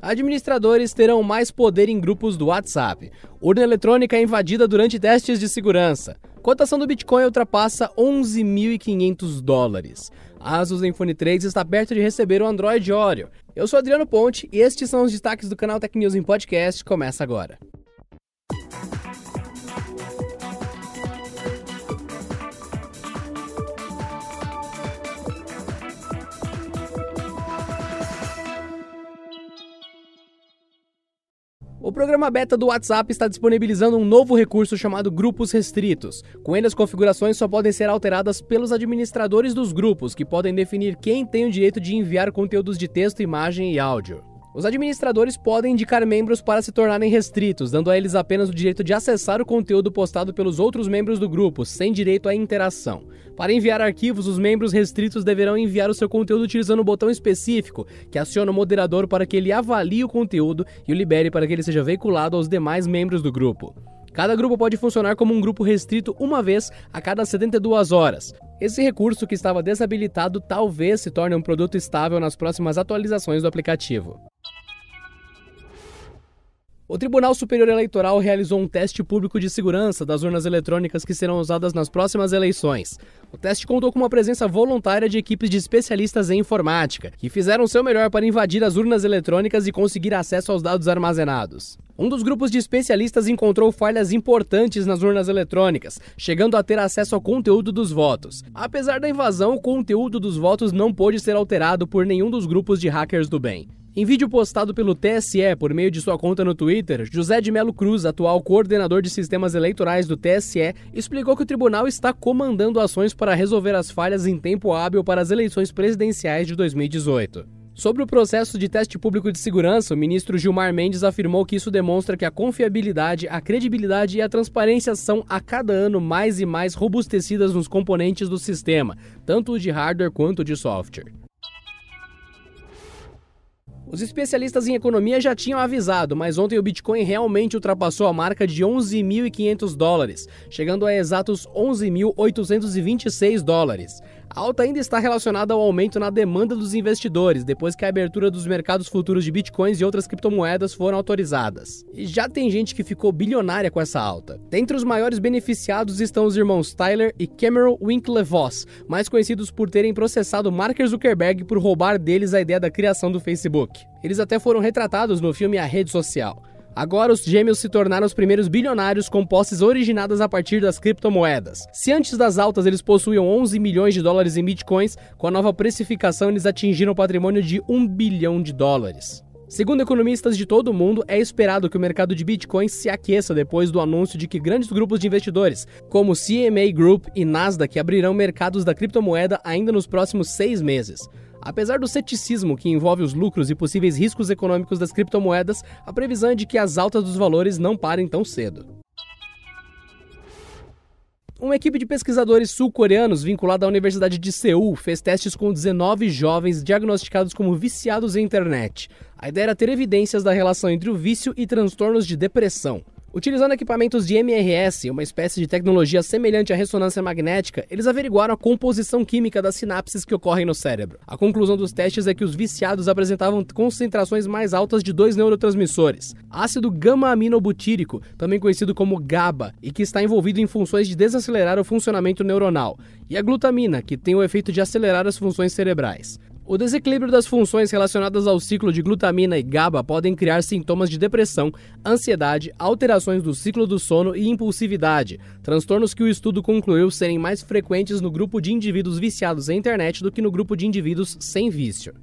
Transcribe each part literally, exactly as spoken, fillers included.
Administradores terão mais poder em grupos do WhatsApp. Urna eletrônica é invadida durante testes de segurança. Cotação do Bitcoin ultrapassa onze mil e quinhentos dólares. A Asus Zenfone três está perto de receber o Android Oreo. Eu sou Adriano Ponte e estes são os destaques do canal Tech News em Podcast. Começa agora. O programa beta do WhatsApp está disponibilizando um novo recurso chamado Grupos Restritos. Com ele, as configurações só podem ser alteradas pelos administradores dos grupos, que podem definir quem tem o direito de enviar conteúdos de texto, imagem e áudio. Os administradores podem indicar membros para se tornarem restritos, dando a eles apenas o direito de acessar o conteúdo postado pelos outros membros do grupo, sem direito à interação. Para enviar arquivos, os membros restritos deverão enviar o seu conteúdo utilizando um botão específico, que aciona o moderador para que ele avalie o conteúdo e o libere para que ele seja veiculado aos demais membros do grupo. Cada grupo pode funcionar como um grupo restrito uma vez a cada setenta e duas horas. Esse recurso, que estava desabilitado, talvez se torne um produto estável nas próximas atualizações do aplicativo. O Tribunal Superior Eleitoral realizou um teste público de segurança das urnas eletrônicas que serão usadas nas próximas eleições. O teste contou com uma presença voluntária de equipes de especialistas em informática, que fizeram o seu melhor para invadir as urnas eletrônicas e conseguir acesso aos dados armazenados. Um dos grupos de especialistas encontrou falhas importantes nas urnas eletrônicas, chegando a ter acesso ao conteúdo dos votos. Apesar da invasão, o conteúdo dos votos não pôde ser alterado por nenhum dos grupos de hackers do bem. Em vídeo postado pelo T S E por meio de sua conta no Twitter, José de Melo Cruz, atual coordenador de sistemas eleitorais do T S E, explicou que o tribunal está comandando ações para resolver as falhas em tempo hábil para as eleições presidenciais de dois mil e dezoito. Sobre o processo de teste público de segurança, o ministro Gilmar Mendes afirmou que isso demonstra que a confiabilidade, a credibilidade e a transparência são a cada ano mais e mais robustecidas nos componentes do sistema, tanto de hardware quanto de software. Os especialistas em economia já tinham avisado, mas ontem o Bitcoin realmente ultrapassou a marca de onze mil e quinhentos dólares, chegando a exatos onze mil oitocentos e vinte e seis dólares. A alta ainda está relacionada ao aumento na demanda dos investidores, depois que a abertura dos mercados futuros de Bitcoins e outras criptomoedas foram autorizadas. E já tem gente que ficou bilionária com essa alta. Dentre os maiores beneficiados estão os irmãos Tyler e Cameron Winklevoss, mais conhecidos por terem processado Mark Zuckerberg por roubar deles a ideia da criação do Facebook. Eles até foram retratados no filme A Rede Social. Agora, os gêmeos se tornaram os primeiros bilionários com posses originadas a partir das criptomoedas. Se antes das altas eles possuíam onze milhões de dólares em bitcoins, com a nova precificação eles atingiram o patrimônio de um bilhão de dólares. Segundo economistas de todo o mundo, é esperado que o mercado de bitcoins se aqueça depois do anúncio de que grandes grupos de investidores, como C M A Group e Nasdaq, abrirão mercados da criptomoeda ainda nos próximos seis meses. Apesar do ceticismo que envolve os lucros e possíveis riscos econômicos das criptomoedas, a previsão é de que as altas dos valores não parem tão cedo. Uma equipe de pesquisadores sul-coreanos vinculada à Universidade de Seul fez testes com dezenove jovens diagnosticados como viciados em internet. A ideia era ter evidências da relação entre o vício e transtornos de depressão. Utilizando equipamentos de M R S, uma espécie de tecnologia semelhante à ressonância magnética, eles averiguaram a composição química das sinapses que ocorrem no cérebro. A conclusão dos testes é que os viciados apresentavam concentrações mais altas de dois neurotransmissores: ácido gama-aminobutírico, também conhecido como GABA, e que está envolvido em funções de desacelerar o funcionamento neuronal, e a glutamina, que tem o efeito de acelerar as funções cerebrais. O desequilíbrio das funções relacionadas ao ciclo de glutamina e GABA podem criar sintomas de depressão, ansiedade, alterações do ciclo do sono e impulsividade, transtornos que o estudo concluiu serem mais frequentes no grupo de indivíduos viciados em internet do que no grupo de indivíduos sem vício.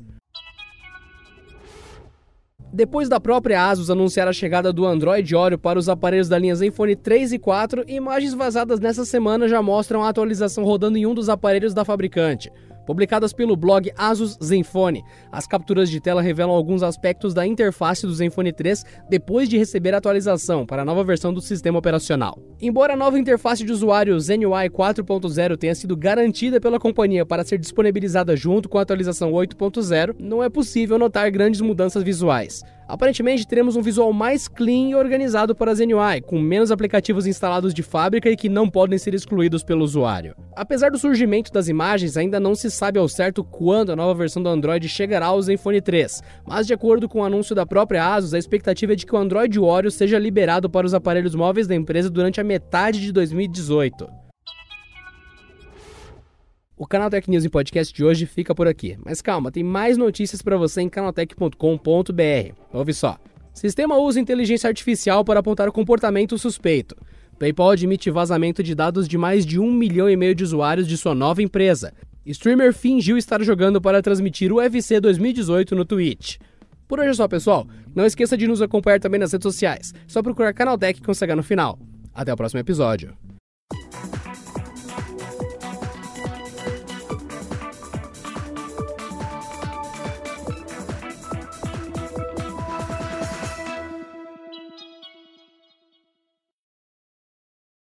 Depois da própria Asus anunciar a chegada do Android Oreo para os aparelhos da linha Zenfone três e quatro, imagens vazadas nessa semana já mostram a atualização rodando em um dos aparelhos da fabricante. Publicadas pelo blog Asus Zenfone, as capturas de tela revelam alguns aspectos da interface do Zenfone três depois de receber a atualização para a nova versão do sistema operacional. Embora a nova interface de usuário Zen U I quatro ponto zero tenha sido garantida pela companhia para ser disponibilizada junto com a atualização oito ponto zero, não é possível notar grandes mudanças visuais. Aparentemente, teremos um visual mais clean e organizado para a Z N U I, com menos aplicativos instalados de fábrica e que não podem ser excluídos pelo usuário. Apesar do surgimento das imagens, ainda não se sabe ao certo quando a nova versão do Android chegará ao Zenfone três, mas de acordo com o anúncio da própria ASUS, a expectativa é de que o Android Oreo seja liberado para os aparelhos móveis da empresa durante a metade de dois mil e dezoito. O Canaltech News em Podcast de hoje fica por aqui, mas calma, tem mais notícias para você em canaltech ponto com ponto b r. Ouve só. Sistema usa inteligência artificial para apontar comportamento suspeito. PayPal admite vazamento de dados de mais de um milhão e meio de usuários de sua nova empresa. Streamer fingiu estar jogando para transmitir o U F C dois mil e dezoito no Twitch. Por hoje é só, pessoal. Não esqueça de nos acompanhar também nas redes sociais. Só procurar Canaltech com C H no final. Até o próximo episódio.